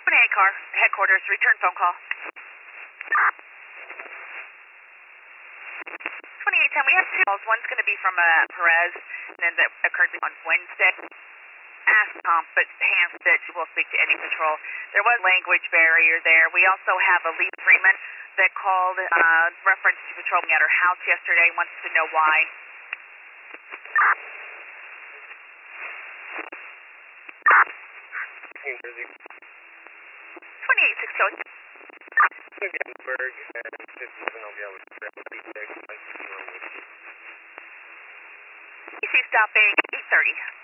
28 car, headquarters, return phone call. 2810, we have two calls. One's going to be from Perez, and then that occurred on Wednesday. Ask Tom, but Hans said she will speak to any patrol. There was language barrier there. We also have a Lee Freeman that called reference to patrolling at her house yesterday, wants to know why. 2860. Gettysburg and 57 will be able to grab 36. PC stopping 830.